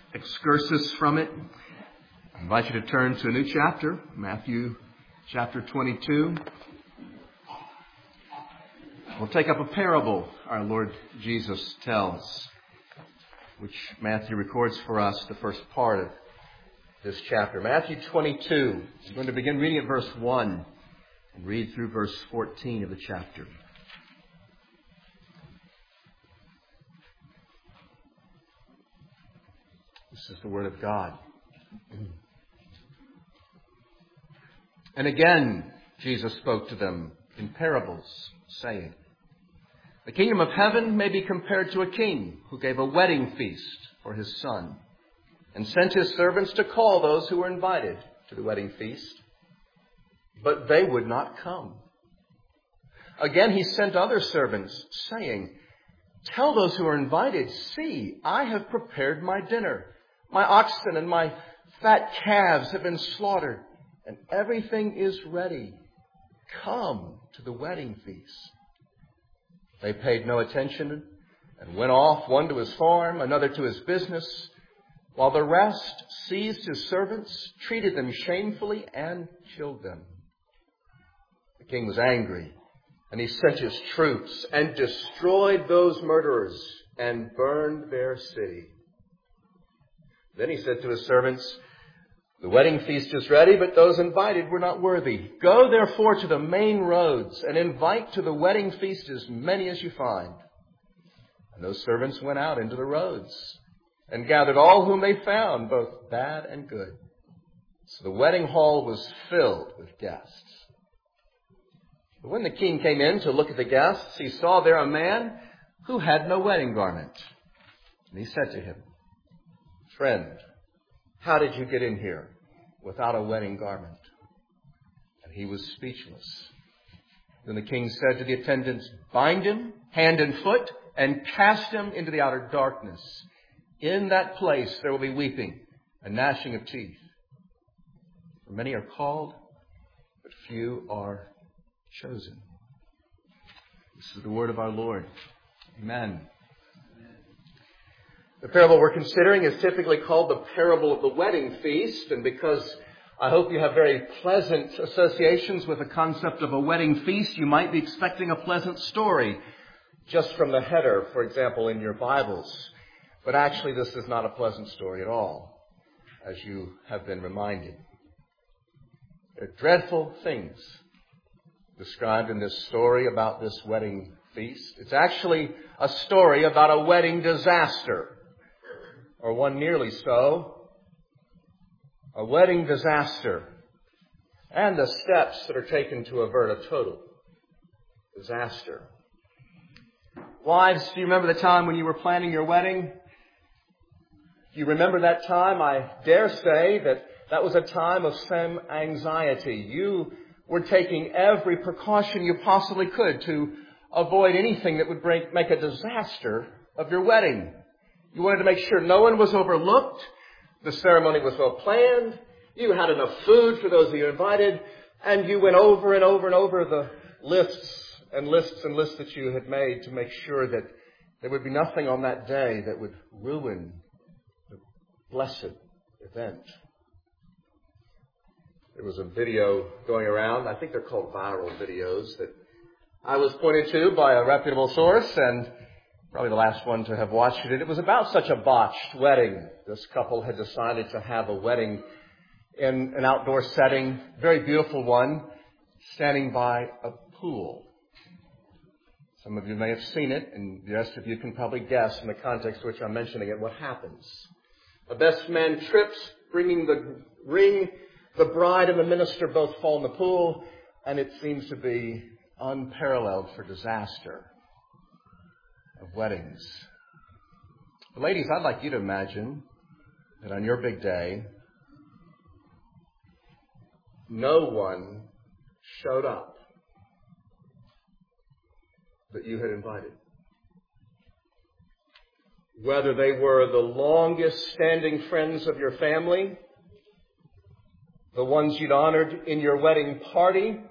excursus from it, I invite you to turn to a new chapter, Matthew chapter 22. We'll take up a parable our Lord Jesus tells, which Matthew records for us the first part of this chapter. Matthew 22. I'm going to begin reading at verse 1 and read through verse 14 of the chapter. This is the word of God. And again, Jesus spoke to them in parables, saying, "The kingdom of heaven may be compared to a king who gave a wedding feast for his son, and sent his servants to call those who were invited to the wedding feast. But they would not come. Again, he sent other servants, saying, 'Tell those who are invited, see, I have prepared my dinner. My oxen and my fat calves have been slaughtered, and everything is ready. Come to the wedding feast.' They paid no attention and went off, one to his farm, another to his business, while the rest seized his servants, treated them shamefully, and killed them. The king was angry, and he sent his troops and destroyed those murderers and burned their city. Then he said to his servants, 'The wedding feast is ready, but those invited were not worthy. Go therefore to the main roads and invite to the wedding feast as many as you find.' And those servants went out into the roads and gathered all whom they found, both bad and good. So the wedding hall was filled with guests. But when the king came in to look at the guests, he saw there a man who had no wedding garment. And he said to him, 'Friend, how did you get in here without a wedding garment?' And he was speechless. Then the king said to the attendants, 'Bind him hand and foot and cast him into the outer darkness. In that place there will be weeping and gnashing of teeth. For many are called, but few are chosen.'" This is the word of our Lord. Amen. The parable we're considering is typically called the parable of the wedding feast, and because I hope you have very pleasant associations with the concept of a wedding feast, you might be expecting a pleasant story just from the header, for example, in your Bibles. But actually, this is not a pleasant story at all, as you have been reminded. There are dreadful things described in this story about this wedding feast. It's actually a story about a wedding disaster, or one nearly so. A wedding disaster, and the steps that are taken to avert a total disaster. Wives, do you remember the time when you were planning your wedding? Do you remember that time? I dare say that was a time of some anxiety. You were taking every precaution you possibly could to avoid anything that would make a disaster of your wedding. You wanted to make sure no one was overlooked. The ceremony was well planned. You had enough food for those of you invited. And you went over and over and over the lists and lists and lists that you had made to make sure that there would be nothing on that day that would ruin the blessed event. There was a video going around. I think they're called viral videos that I was pointed to by a reputable source, and probably the last one to have watched it. It was about such a botched wedding. This couple had decided to have a wedding in an outdoor setting, very beautiful one, standing by a pool. Some of you may have seen it, and the rest of you can probably guess in the context in which I'm mentioning it what happens. A best man trips, bringing the ring. The bride and the minister both fall in the pool, and it seems to be unparalleled for disaster of weddings. But ladies, I'd like you to imagine that on your big day, no one showed up that you had invited. Whether they were the longest standing friends of your family, the ones you'd honored in your wedding party,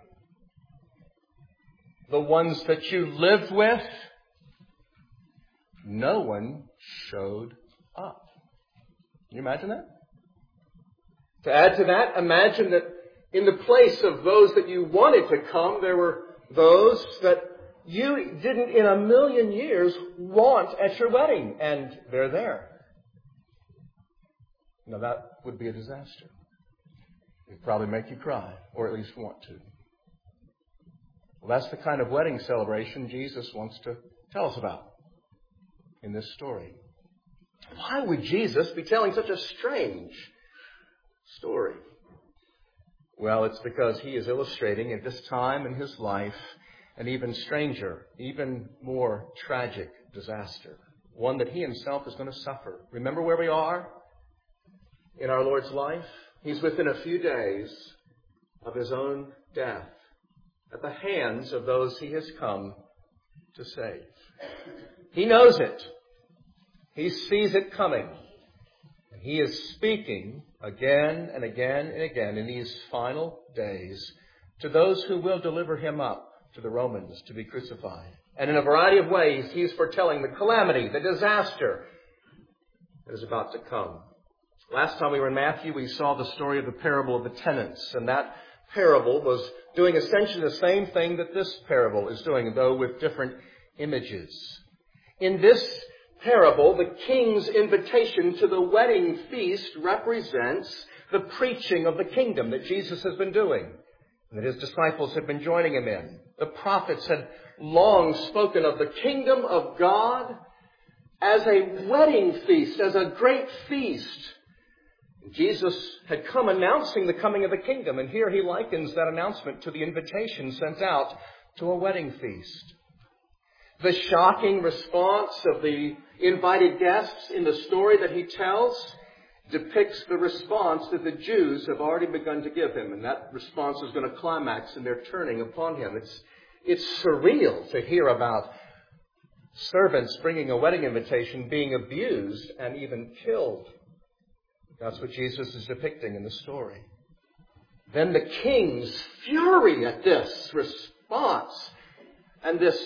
the ones that you lived with, no one showed up. Can you imagine that? To add to that, imagine that in the place of those that you wanted to come, there were those that you didn't in a million years want at your wedding, and they're there. Now that would be a disaster. It would probably make you cry, or at least want to. Well, that's the kind of wedding celebration Jesus wants to tell us about in this story. Why would Jesus be telling such a strange story? Well, it's because he is illustrating at this time in his life an even stranger, even more tragic disaster. One that he himself is going to suffer. Remember where we are in our Lord's life? He's within a few days of his own death at the hands of those he has come to save. He knows it. He sees it coming. And he is speaking again and again and again in these final days to those who will deliver him up to the Romans to be crucified. And in a variety of ways, he's foretelling the calamity, the disaster that is about to come. Last time we were in Matthew, we saw the story of the parable of the tenants. And that parable was doing essentially the same thing that this parable is doing, though with different images. In this parable, the king's invitation to the wedding feast represents the preaching of the kingdom that Jesus has been doing and that his disciples had been joining him in. The prophets had long spoken of the kingdom of God as a wedding feast, as a great feast. Jesus had come announcing the coming of the kingdom, and here he likens that announcement to the invitation sent out to a wedding feast. The shocking response of the invited guests in the story that he tells depicts the response that the Jews have already begun to give him, and that response is going to climax in their turning upon him. It's surreal to hear about servants bringing a wedding invitation being abused and even killed. That's what Jesus is depicting in the story. Then the king's fury at this response and this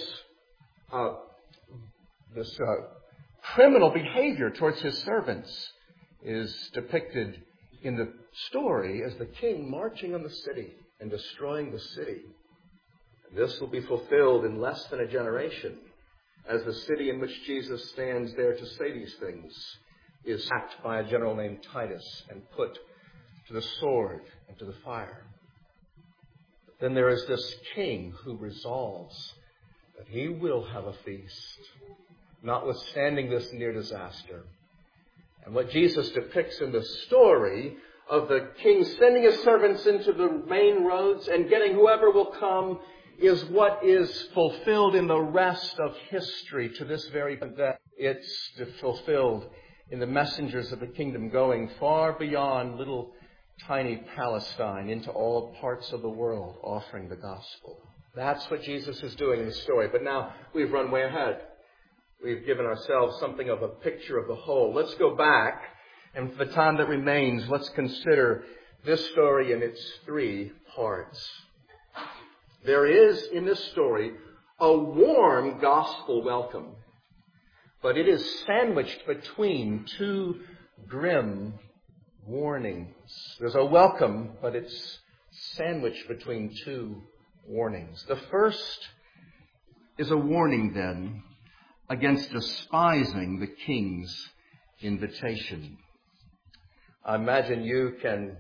criminal behavior towards his servants is depicted in the story as the king marching on the city and destroying the city. And this will be fulfilled in less than a generation, as the city in which Jesus stands there to say these things is sacked by a general named Titus and put to the sword and to the fire. But then there is this king who resolves that he will have a feast, notwithstanding this near disaster. And what Jesus depicts in the story of the king sending his servants into the main roads and getting whoever will come is what is fulfilled in the rest of history to this very day. It's fulfilled in the messengers of the kingdom going far beyond little tiny Palestine into all parts of the world offering the gospel. That's what Jesus is doing in the story. But now we've run way ahead. We've given ourselves something of a picture of the whole. Let's go back, and for the time that remains, let's consider this story in its three parts. There is in this story a warm gospel welcome, but it is sandwiched between two grim warnings. There's a welcome, but it's sandwiched between two warnings. The first is a warning, then, against despising the king's invitation. I imagine you can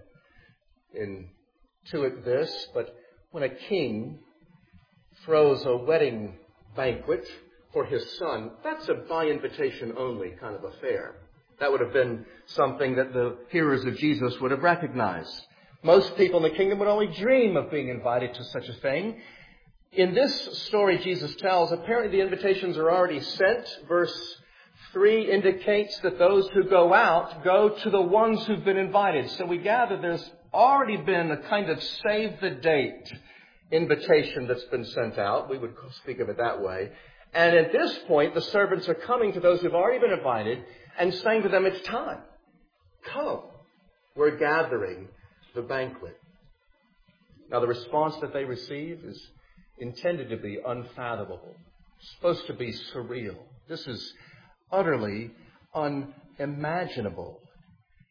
intuit this, but when a king throws a wedding banquet for his son, that's a by invitation only kind of affair. That would have been something that the hearers of Jesus would have recognized. Most people in the kingdom would only dream of being invited to such a thing. In this story Jesus tells, apparently the invitations are already sent. Verse 3 indicates that those who go out go to the ones who've been invited. So we gather there's already been a kind of save the date invitation that's been sent out. We would speak of it that way. And at this point, the servants are coming to those who've already been invited and saying to them, it's time. Come. We're gathering the banquet. Now, the response that they receive is intended to be unfathomable. It's supposed to be surreal. This is utterly unimaginable.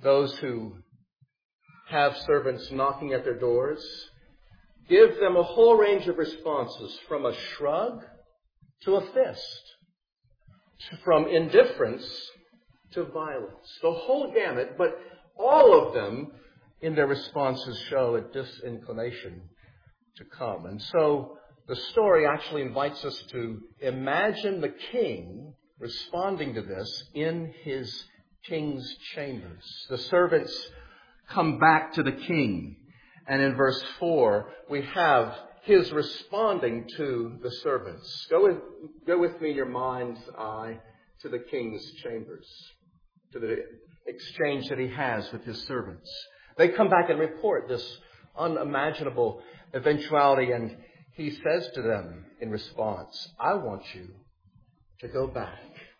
those who have servants knocking at their doors, give them a whole range of responses, from a shrug to a fist, from indifference to violence. The whole gamut, but all of them in their responses show a disinclination to come. And so the story actually invites us to imagine the king responding to this in his king's chambers. The servants come back to the king. And in verse 4, we have his responding to the servants. Go with me in your mind's eye to the king's chambers, to the exchange that he has with his servants. They come back and report this unimaginable eventuality, and he says to them in response, I want you to go back.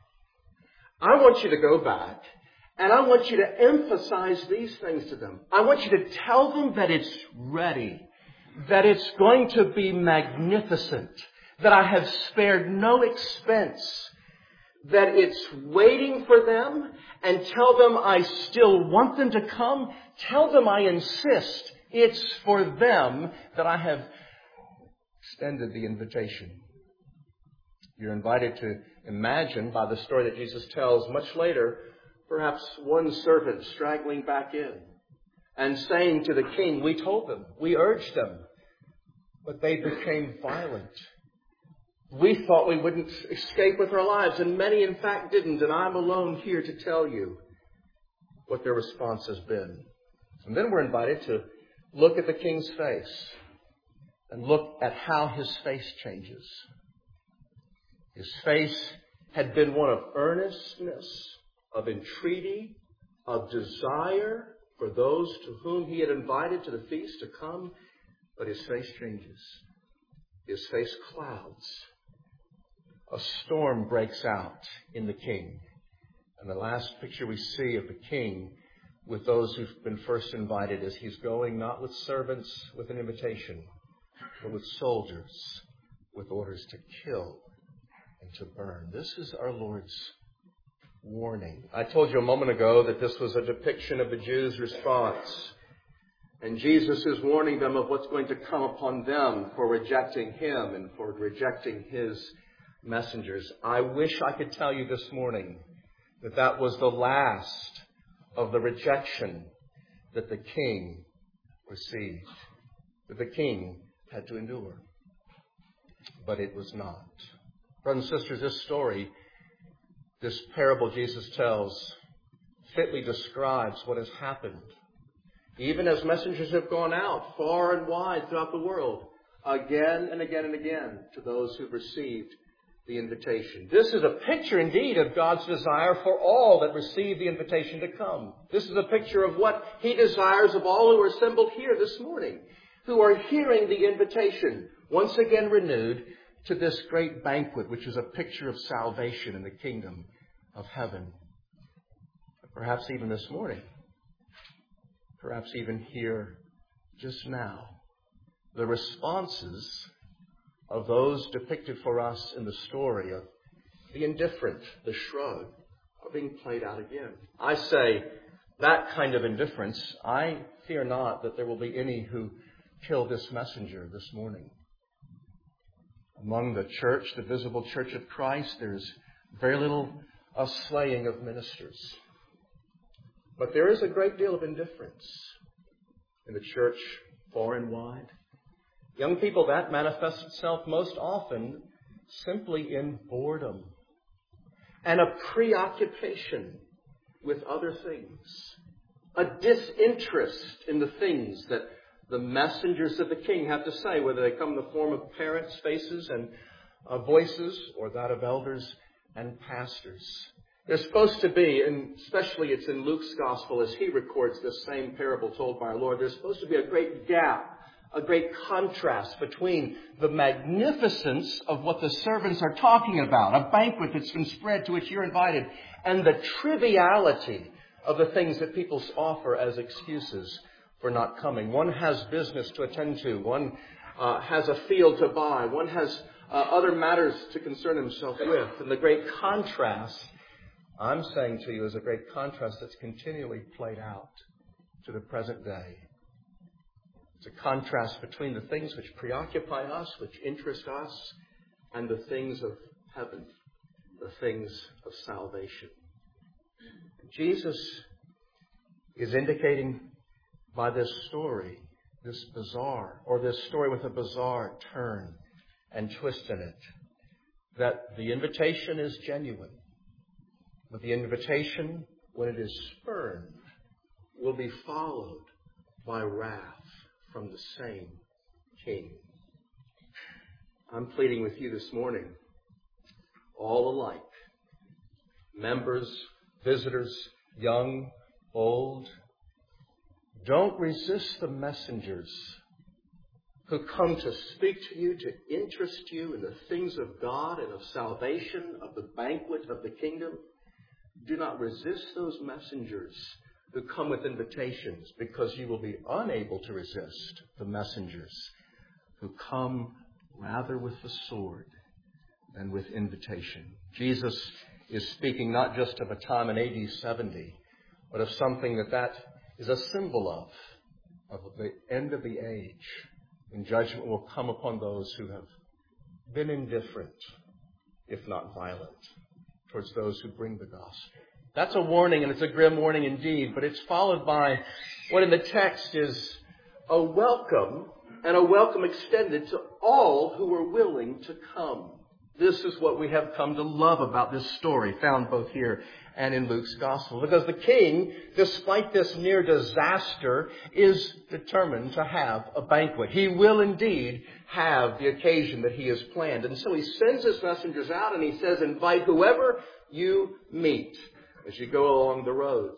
I want you to go back, and I want you to emphasize these things to them. I want you to tell them that it's ready, that it's going to be magnificent, that I have spared no expense, that it's waiting for them, and tell them I still want them to come. Tell them I insist it's for them that I have extended the invitation. You're invited to imagine, by the story that Jesus tells much later, perhaps one servant straggling back in and saying to the king, we told them, we urged them, but they became violent. We thought we wouldn't escape with our lives, and many in fact didn't, and I'm alone here to tell you what their response has been. And then we're invited to look at the king's face and look at how his face changes. His face had been one of earnestness, of entreaty, of desire for those to whom he had invited to the feast to come, but his face changes. His face clouds. A storm breaks out in the king. And the last picture we see of the king with those who've been first invited is he's going not with servants with an invitation, but with soldiers with orders to kill and to burn. This is our Lord's warning. I told you a moment ago that this was a depiction of the Jews' response. And Jesus is warning them of what's going to come upon them for rejecting him and for rejecting his messengers. I wish I could tell you this morning that that was the last of the rejection that the king received, that the king had to endure. But it was not. Brothers and sisters, this story, this parable Jesus tells, fitly describes what has happened. Even as messengers have gone out far and wide throughout the world, again and again and again, to those who've received the invitation. This is a picture indeed of God's desire for all that receive the invitation to come. This is a picture of what he desires of all who are assembled here this morning, who are hearing the invitation, once again renewed, to this great banquet, which is a picture of salvation in the kingdom of heaven. Perhaps even this morning, perhaps even here just now, the responses of those depicted for us in the story of the indifferent, the shrug, are being played out again. I say that kind of indifference, I fear not that there will be any who kill this messenger this morning. Among the church, the visible church of Christ, there's very little slaying of ministers. But there is a great deal of indifference in the church far and wide. Young people, that manifests itself most often simply in boredom and a preoccupation with other things, a disinterest in the things that the messengers of the king have to say, whether they come in the form of parents' faces and voices or that of elders and pastors. There's supposed to be, and especially it's in Luke's gospel as he records this same parable told by our Lord, there's supposed to be a great gap, a great contrast between the magnificence of what the servants are talking about, a banquet that's been spread to which you're invited, and the triviality of the things that people offer as excuses for not coming. One has business to attend to. One has a field to buy. One has other matters to concern himself with. And the great contrast I'm saying to you is a great contrast that's continually played out to the present day. It's a contrast between the things which preoccupy us, which interest us, and the things of heaven, the things of salvation. Jesus is indicating by this story, this story with a bizarre turn and twist in it, that the invitation is genuine. But the invitation, when it is spurned, will be followed by wrath from the same king. I'm pleading with you this morning, all alike, members, visitors, young, old, don't resist the messengers who come to speak to you, to interest you in the things of God and of salvation, of the banquet of the kingdom. Do not resist those messengers who come with invitations, because you will be unable to resist the messengers who come rather with the sword than with invitation. Jesus is speaking not just of a time in AD 70, but of something that is a symbol of the end of the age, when judgment will come upon those who have been indifferent, if not violent, towards those who bring the gospel. That's a warning, and it's a grim warning indeed, but it's followed by what in the text is a welcome, and a welcome extended to all who are willing to come. This is what we have come to love about this story, found both here and in Luke's gospel. Because the king, despite this near disaster, is determined to have a banquet. He will indeed have the occasion that he has planned. And so he sends his messengers out and he says, invite whoever you meet as you go along the roads.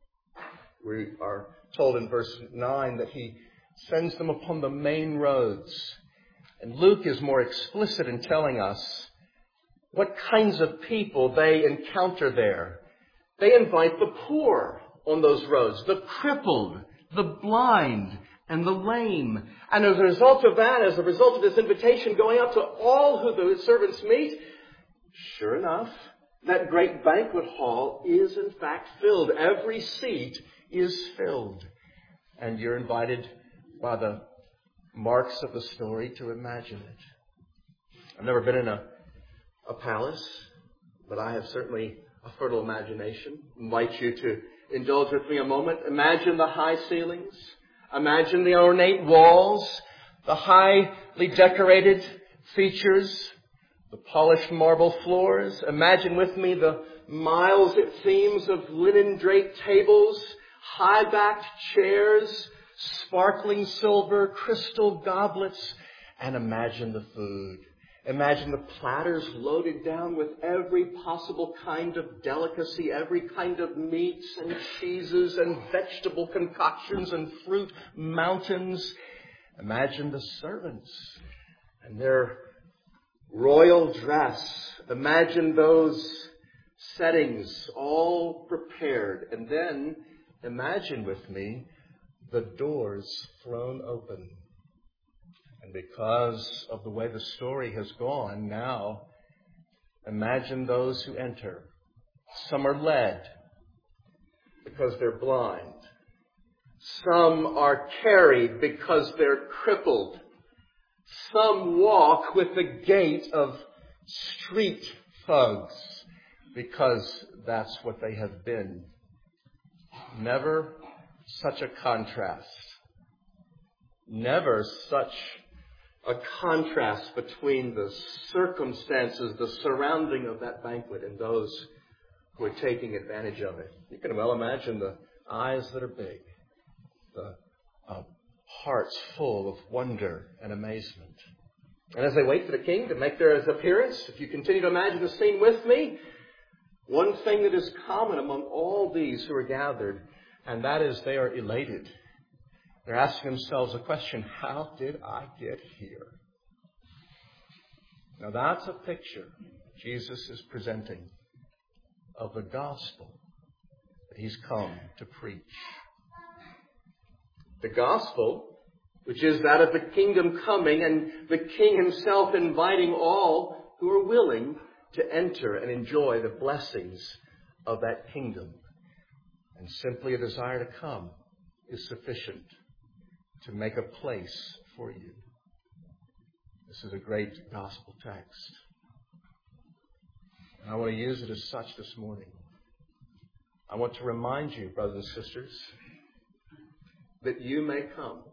We are told in verse 9 that he sends them upon the main roads. And Luke is more explicit in telling us what kinds of people they encounter there. They invite the poor on those roads, the crippled, the blind, and the lame. And as a result of that, as a result of this invitation going out to all who the servants meet, sure enough, that great banquet hall is in fact filled. Every seat is filled. And you're invited by the marks of the story to imagine it. I've never been in a palace, but I have certainly a fertile imagination. I invite you to indulge with me a moment. Imagine the high ceilings. Imagine the ornate walls, the highly decorated features, the polished marble floors. Imagine with me the miles, it seems, of linen-draped tables, high-backed chairs, sparkling silver, crystal goblets, and imagine the food. Imagine the platters loaded down with every possible kind of delicacy, every kind of meats and cheeses and vegetable concoctions and fruit mountains. Imagine the servants and their royal dress. Imagine those settings all prepared. And then imagine with me the doors thrown open. And because of the way the story has gone, now imagine those who enter. Some are led because they're blind. Some are carried because they're crippled. Some walk with the gait of street thugs because that's what they have been. Never such a contrast. Never such a contrast between the circumstances, the surrounding of that banquet and those who are taking advantage of it. You can well imagine the eyes that are big, the hearts full of wonder and amazement. And as they wait for the king to make their appearance, if you continue to imagine the scene with me, one thing that is common among all these who are gathered, and that is they are elated. They're asking themselves a question, how did I get here? Now that's a picture Jesus is presenting of the gospel that he's come to preach. The gospel, which is that of the kingdom coming and the king himself inviting all who are willing to enter and enjoy the blessings of that kingdom. And simply a desire to come is sufficient to make a place for you. This is a great gospel text. And I want to use it as such this morning. I want to remind you, brothers and sisters, that you may come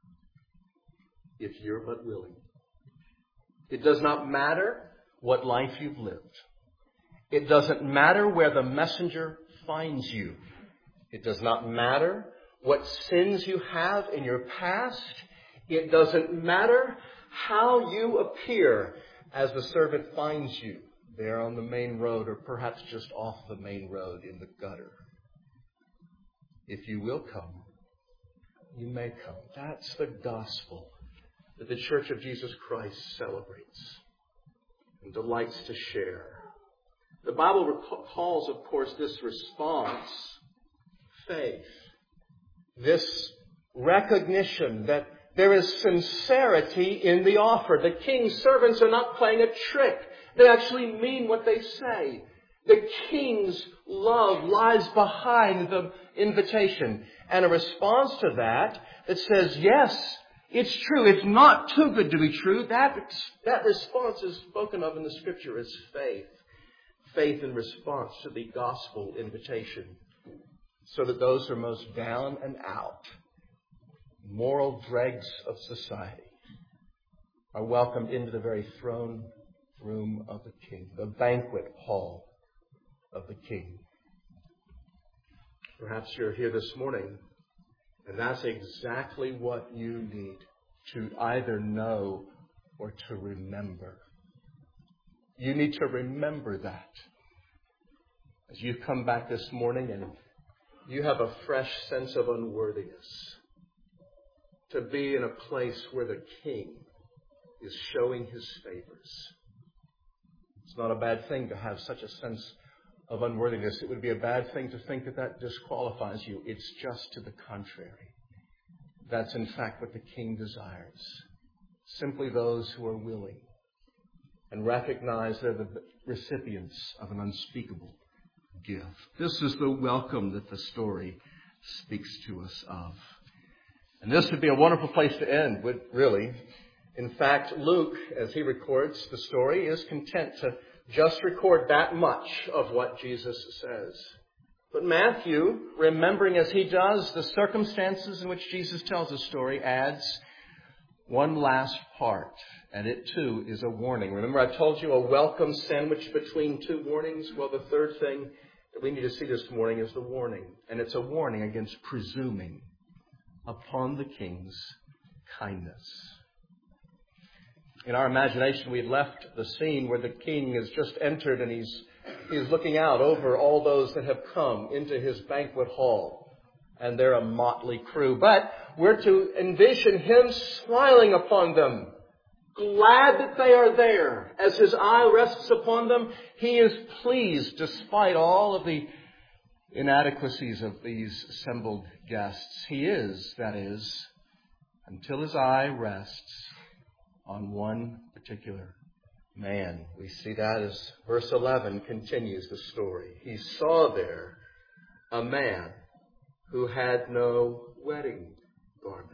if you're but willing. It does not matter what life you've lived. It doesn't matter where the messenger finds you. It does not matter what sins you have in your past. It doesn't matter how you appear as the servant finds you there on the main road or perhaps just off the main road in the gutter. If you will come, you may come. That's the gospel that the Church of Jesus Christ celebrates and delights to share. The Bible calls, of course, this response faith. This recognition that there is sincerity in the offer. The king's servants are not playing a trick. They actually mean what they say. The king's love lies behind the invitation. And a response to that says, yes, it's true. It's not too good to be true. That response is spoken of in the Scripture as faith. Faith in response to the gospel invitation. So that those who are most down and out, moral dregs of society, are welcomed into the very throne room of the King, the banquet hall of the King. Perhaps you're here this morning, and that's exactly what you need to either know or to remember. You need to remember that as you come back this morning and you have a fresh sense of unworthiness to be in a place where the King is showing His favors. It's not a bad thing to have such a sense of unworthiness. It would be a bad thing to think that disqualifies you. It's just to the contrary. That's in fact what the King desires. Simply those who are willing and recognize they're the recipients of an unspeakable gift. This is the welcome that the story speaks to us of. And this would be a wonderful place to end, really. In fact, Luke, as he records the story, is content to just record that much of what Jesus says. But Matthew, remembering as he does the circumstances in which Jesus tells the story, adds one last part. And it too is a warning. Remember I told you a welcome sandwich between two warnings? Well, the third thing that we need to see this morning is the warning. And it's a warning against presuming upon the King's kindness. In our imagination, we've left the scene where the King has just entered and he's looking out over all those that have come into his banquet hall. And they're a motley crew. But we're to envision him smiling upon them, glad that they are there. As his eye rests upon them, he is pleased despite all of the inadequacies of these assembled guests. He is, that is, until his eye rests on one particular man. We see that as verse 11 continues the story. He saw there a man who had no wedding garment.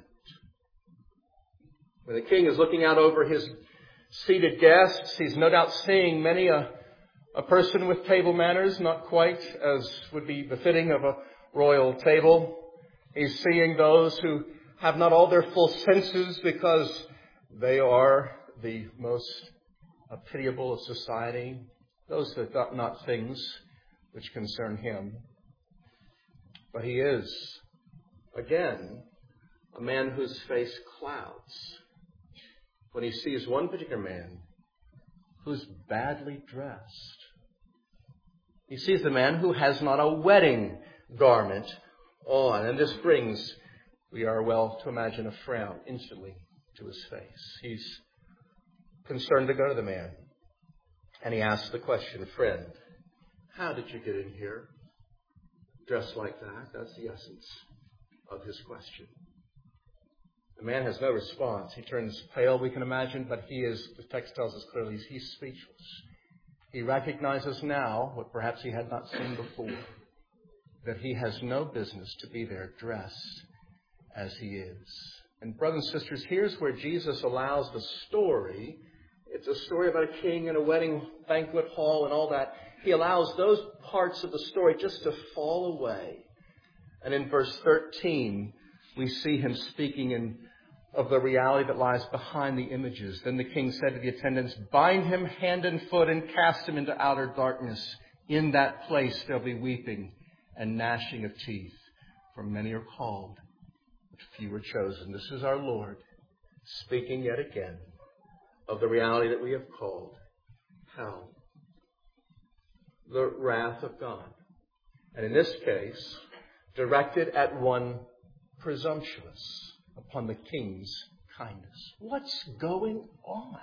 When the King is looking out over his seated guests, he's no doubt seeing many a person with table manners, not quite as would be befitting of a royal table. He's seeing those who have not all their full senses because they are the most pitiable of society, those that got not things which concern him. But he is, again, a man whose face clouds when he sees one particular man who's badly dressed. He sees the man who has not a wedding garment on. And this brings, we are well to imagine, a frown instantly to his face. He's concerned to go to the man. And he asks the question, friend, how did you get in here dressed like that? That's the essence of his question. The man has no response. He turns pale, we can imagine, but he is, the text tells us clearly, he's speechless. He recognizes now, what perhaps he had not seen before, that he has no business to be there dressed as he is. And brothers and sisters, here's where Jesus allows the story. It's a story about a king and a wedding banquet hall and all that. He allows those parts of the story just to fall away. And in verse 13, we see him speaking of the reality that lies behind the images. Then the king said to the attendants, "Bind him hand and foot and cast him into outer darkness. In that place there'll be weeping and gnashing of teeth, for many are called, but few are chosen." This is our Lord speaking yet again of the reality that we have called hell, the wrath of God. And in this case, directed at one presumptuous upon the king's kindness. What's going on?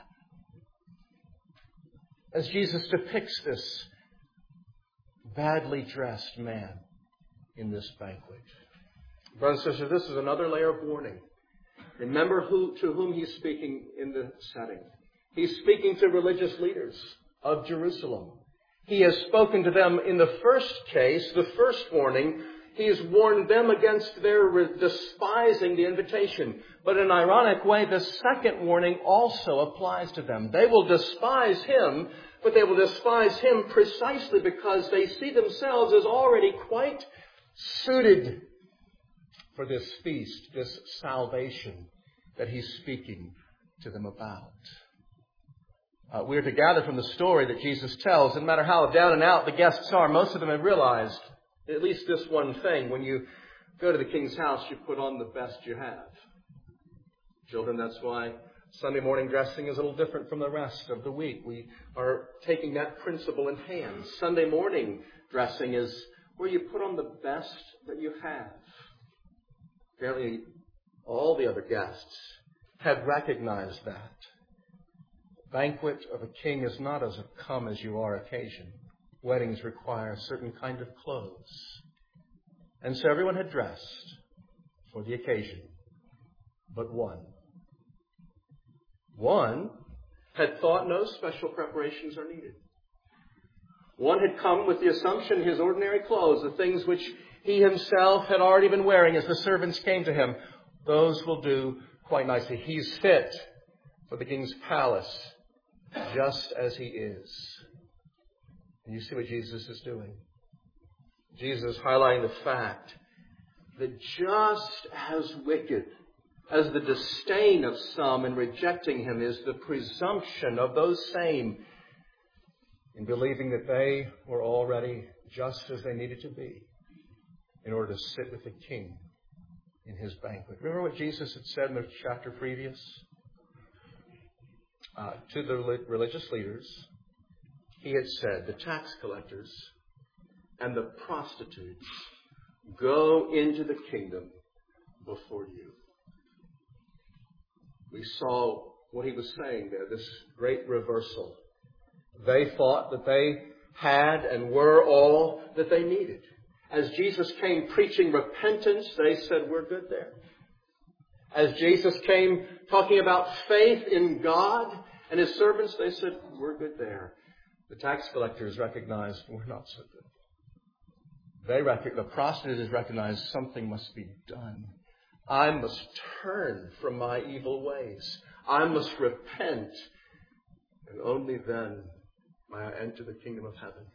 As Jesus depicts this badly dressed man in this banquet. Brothers and sisters, this is another layer of warning. Remember to whom he's speaking in the setting. He's speaking to religious leaders of Jerusalem. He has spoken to them in the first case, the first warning. He has warned them against their despising the invitation. But in an ironic way, the second warning also applies to them. They will despise him, but they will despise him precisely because they see themselves as already quite suited for this feast, this salvation that he's speaking to them about. We are to gather from the story that Jesus tells, no matter how down and out the guests are, most of them have realized at least this one thing. When you go to the king's house, you put on the best you have. Children, that's why Sunday morning dressing is a little different from the rest of the week. We are taking that principle in hand. Sunday morning dressing is where you put on the best that you have. Apparently, all the other guests had recognized that. The banquet of a king is not as a come-as-you-are occasion. Weddings require a certain kind of clothes. And so everyone had dressed for the occasion, but one. One had thought no special preparations are needed. One had come with the assumption his ordinary clothes, the things which he himself had already been wearing as the servants came to him, those will do quite nicely. He's fit for the king's palace, just as he is. And you see what Jesus is doing. Jesus is highlighting the fact that just as wicked as the disdain of some in rejecting him is the presumption of those same in believing that they were already just as they needed to be in order to sit with the king in his banquet. Remember what Jesus had said in the chapter previous? To the religious leaders, he had said, the tax collectors and the prostitutes go into the kingdom before you. We saw what he was saying there, this great reversal. They thought that they had and were all that they needed. As Jesus came preaching repentance, they said, we're good there. As Jesus came talking about faith in God and his servants, they said, we're good there. The tax collectors recognized we're not so good. The prostitutes recognized something must be done. I must turn from my evil ways. I must repent. And only then may I enter the kingdom of heaven.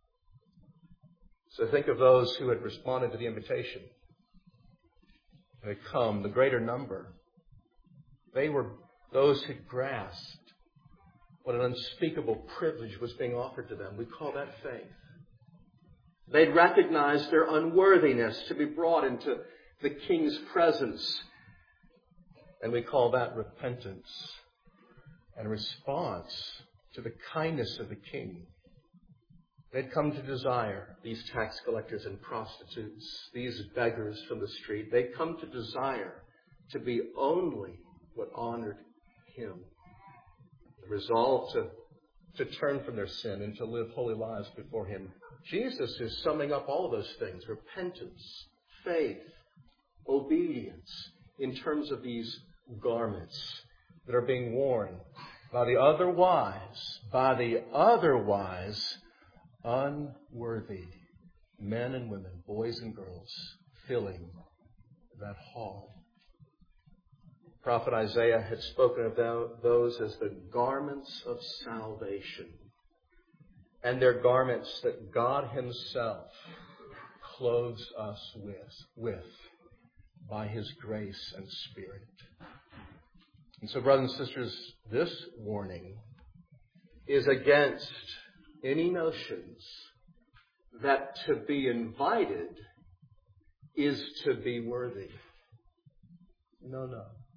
So think of those who had responded to the invitation. They come, the greater number. They were those who grasped what an unspeakable privilege was being offered to them. We call that faith. They'd recognized their unworthiness to be brought into the king's presence. And we call that repentance and response to the kindness of the king. They'd come to desire, these tax collectors and prostitutes, these beggars from the street. They'd come to desire to be only what honored him. The resolve to turn from their sin and to live holy lives before him. Jesus is summing up all of those things: repentance, faith, obedience, in terms of these garments that are being worn by the otherwise unworthy men and women, boys and girls, filling that hall. Prophet Isaiah had spoken about those as the garments of salvation. And they're garments that God Himself clothes us with by His grace and Spirit. And so, brothers and sisters, this warning is against any notions that to be invited is to be worthy. No.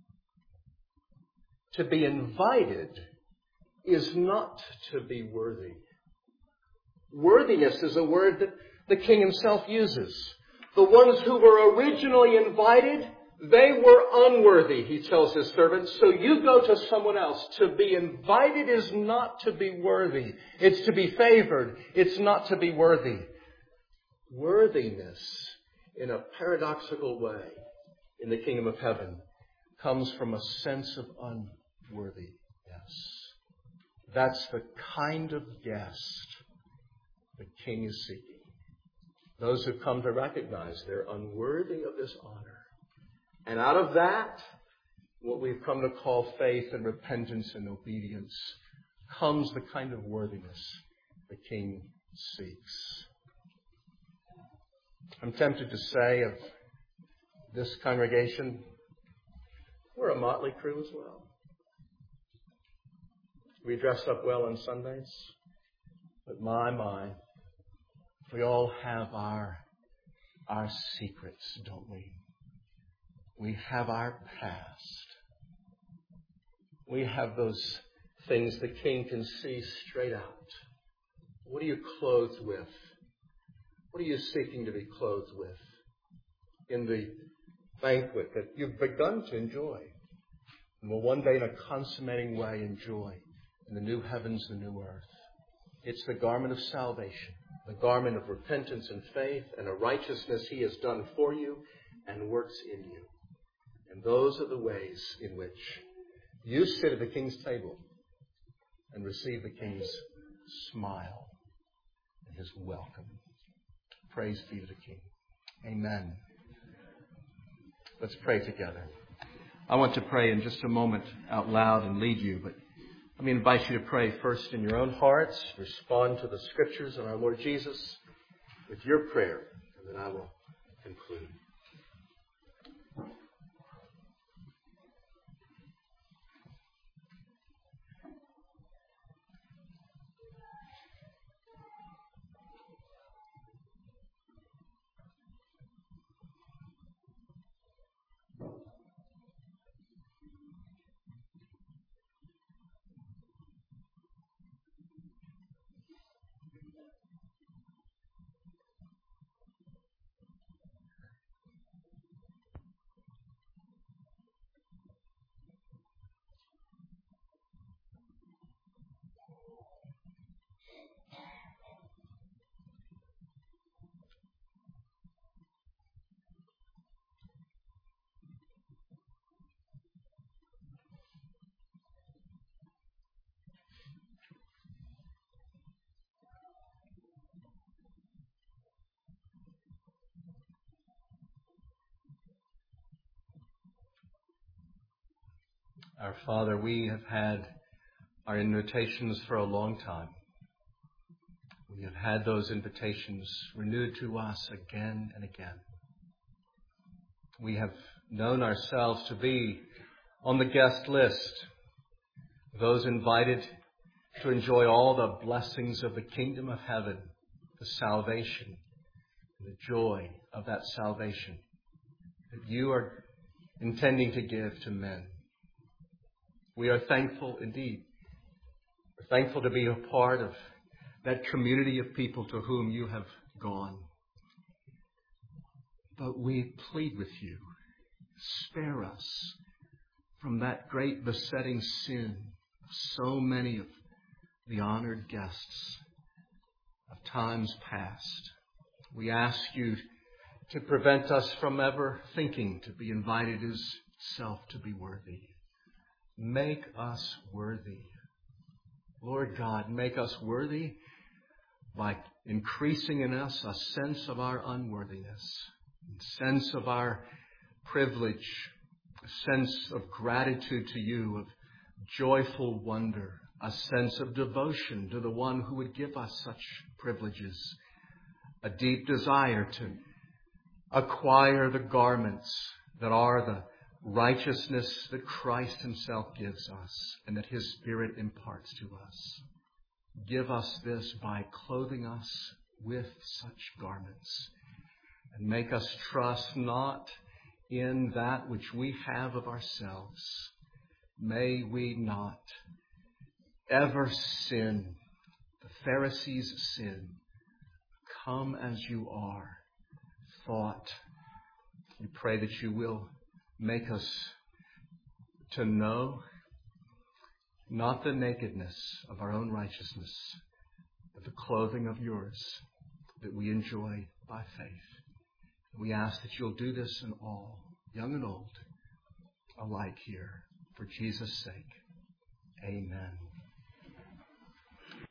To be invited is not to be worthy. Worthiness is a word that the King Himself uses. The ones who were originally invited, they were unworthy, He tells His servants. So you go to someone else. To be invited is not to be worthy. It's to be favored. It's not to be worthy. Worthiness, in a paradoxical way, in the kingdom of heaven, comes from a sense of unworthiness. That's the kind of guest the King is seeking. Those who come to recognize they're unworthy of this honor. And out of that, what we've come to call faith and repentance and obedience, comes the kind of worthiness the King seeks. I'm tempted to say of this congregation, we're a motley crew as well. We dress up well on Sundays, but my, we all have our secrets, don't we? We have our past. We have those things the King can see straight out. What are you clothed with? What are you seeking to be clothed with in the banquet that you've begun to enjoy and will one day in a consummating way enjoy in the new heavens, the new earth? It's the garment of salvation, the garment of repentance and faith and a righteousness He has done for you and works in you. And those are the ways in which you sit at the King's table and receive the King's smile and His welcome. Praise be to the King. Amen. Let's pray together. I want to pray in just a moment out loud and lead you, but let me invite you to pray first in your own hearts. Respond to the Scriptures of our Lord Jesus with your prayer, and then I will conclude. Our Father, we have had our invitations for a long time. We have had those invitations renewed to us again and again. We have known ourselves to be on the guest list, those invited to enjoy all the blessings of the kingdom of heaven, the salvation, and the joy of that salvation that you are intending to give to men. We are thankful indeed. We're thankful to be a part of that community of people to whom you have gone. But we plead with you, spare us from that great besetting sin of so many of the honored guests of times past. We ask you to prevent us from ever thinking to be invited as self to be worthy. Make us worthy Lord God, make us worthy by increasing in us a sense of our unworthiness, a sense of our privilege, a sense of gratitude to you, of joyful wonder, a sense of devotion to the one who would give us such privileges, a deep desire to acquire the garments that are the righteousness that Christ himself gives us and that his Spirit imparts to us. Give us this by clothing us with such garments, and make us trust not in that which we have of ourselves. May we not ever sin, the Pharisees' sin. Come as you are, thought. We pray that you will make us to know not the nakedness of our own righteousness, but the clothing of yours that we enjoy by faith. We ask that you'll do this in all, young and old, alike here, for Jesus' sake. Amen.